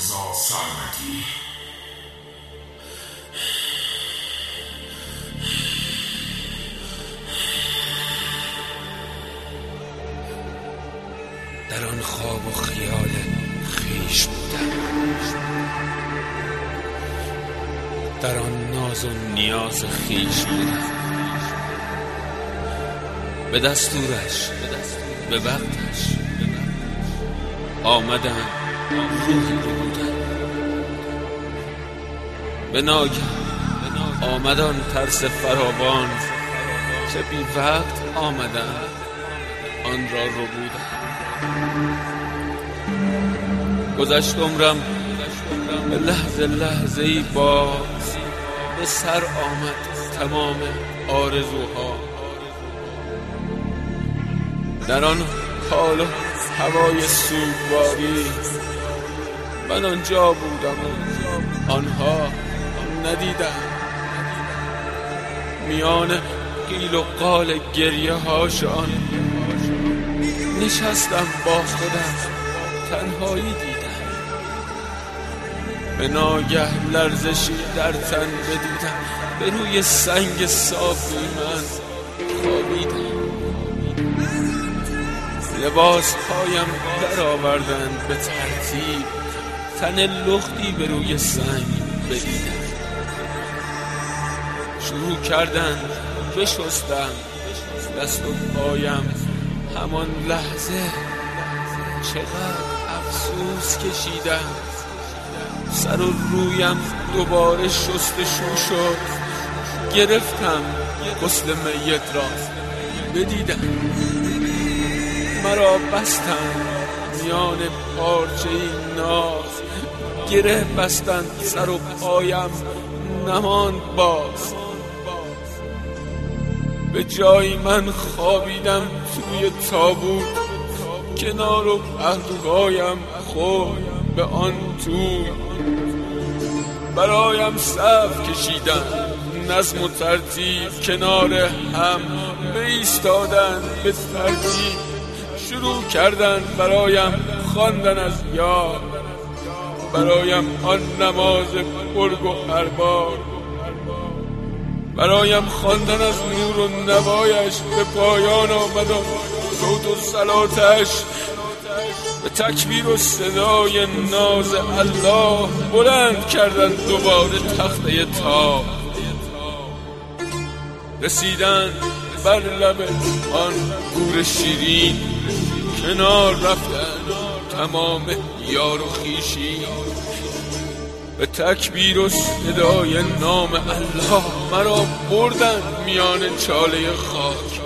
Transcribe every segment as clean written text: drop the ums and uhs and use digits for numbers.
رضا سرمدی. در آن خواب و خیال خویش بودم، در آن ناز و نیاز خویش بودم. به دستورش، به وقتش آمدم، روحی رو بودم. به ناگه آمد آن ترس فراوان که بی وقت آمدم، آن را رو بودم. گذشت عمرم به لحظه لحظه‌ای باز، به سر آمد تمام آرزوها. در آن حال و هوای سوگواری من آنجا بودم و آنها ندیدم. میان قیل و قال گریه هاشان نشستم با خودم، تنهایی دیدم. به ناگه لرزشی در تن بدیدم، به روی سنگ صافی من خوابیدم. لباس هایم در آوردند به ترتیب، تن لختی به روی سنگ بدیدم. شروع کردند بشستم دست و پایم. همان لحظه چقدر افسوس کشیدم. سر و رویم دوباره شستشو شد. گرفتم غسل میت را بدیدم. مرا بستند میان پارچه ناز، گره بستند سر و پایم نماند باز. به جای من خوابیدم توی تابوت، کنار و پهلوهایم خورد به آن تو. برایم صف کشیدن نظم و ترتیب، کنار هم بایستادن به ترتیب. شروع کردن برایم خواندن از یاد، برایم آن نماز برگ و اربار، برایم خواندن از نور و نوایش. به پایان آمد صوت و صلاتش، به تکبیر و صدای ناز الله بلند کردن دوباره تخته تاب. رسیدن بر لب آن گور شیرین، کنار رفتن تمام یار و خویشی. به تکبیر و صدای نام الله مرا بردن میان چاله خاک.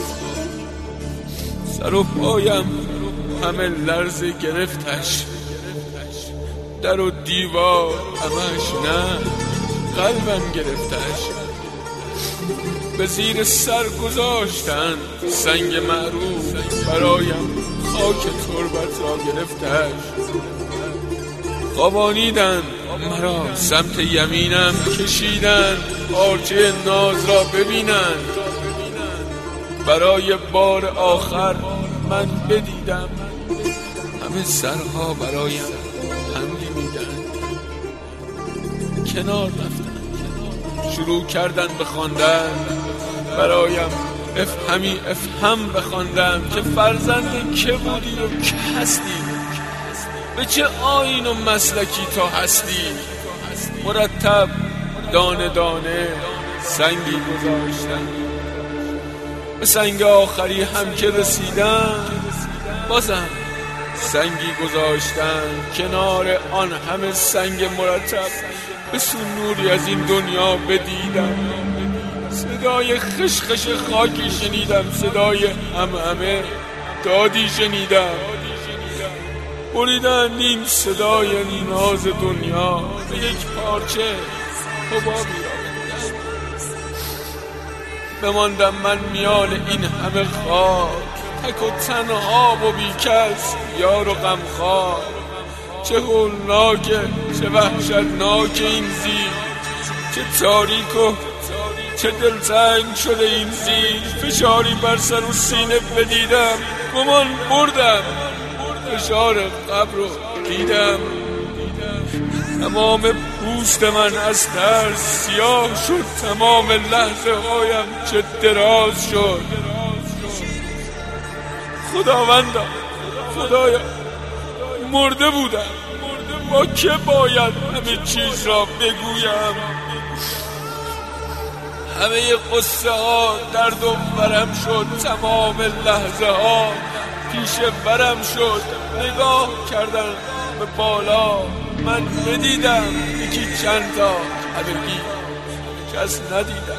سر و پایم همه لرزه گرفتش، در و دیوار همش نه، قلبم گرفتش. به زیر سر گذاشتن سنگ معروف، برایم خاک تربت را گرفتش. خوابانیدن مرا سمت یمینم، کشیدن پارچه ناز را ببینن. برای بار آخر من بدیدم همه سرها برایم حملی میدن. کنار رفتن، شروع کردن به خواندن برایم افهمی افهم بخواندم که فرزند که بودی و که هستی، به چه آیین و مسلکی تا هستی. مرتب دانه دانه سنگی گذاشتم. به سنگ آخری هم که رسیدم، بازم سنگی گذاشتن کنار آن همه سنگ مرتب. به سو نوری از این دنیا بدیدم. صدای خشخش خاکی شنیدم، صدای همه دادی شنیدم. بریدن این صدای ناز دنیا به یک پارچه حبابی را بماندم من میان این همه خاک، تک و تنها و بیکس، یار و غمخوار. چه هولناکه، چه وحشتناک این زیر، چه تاریک و چه دلتنگ شده این زیر. فشاری بر سر و سینه بدیدم، گمان بردم، فشار قبر رو دیدم. تمام پوست من از ترس سیاه شد، تمام لحظه هایم چه دراز شد. خداوندا، خدایا، مرده بودم، با که باید همه چیز را بگویم؟ همه قصه ها درد و برم شد، تمام لحظه ها پیش برم شد. نگاه کردم به بالا، من ندیدم یکی چند تا، همگی کس ندیدم.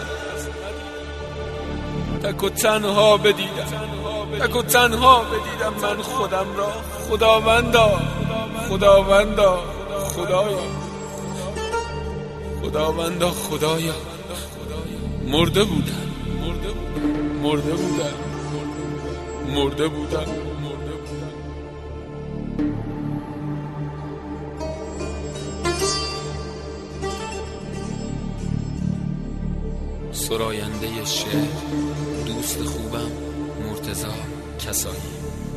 تک و تنها بدیدم، تک و تنها بدیدم من خودم را. خداوندا، خداوندا، خدایا، خداوندا، خدایا، مرده بودم، مرده بودم، مرده بودم. سراینده شعر، دوست خوبم مرتضی کسایی.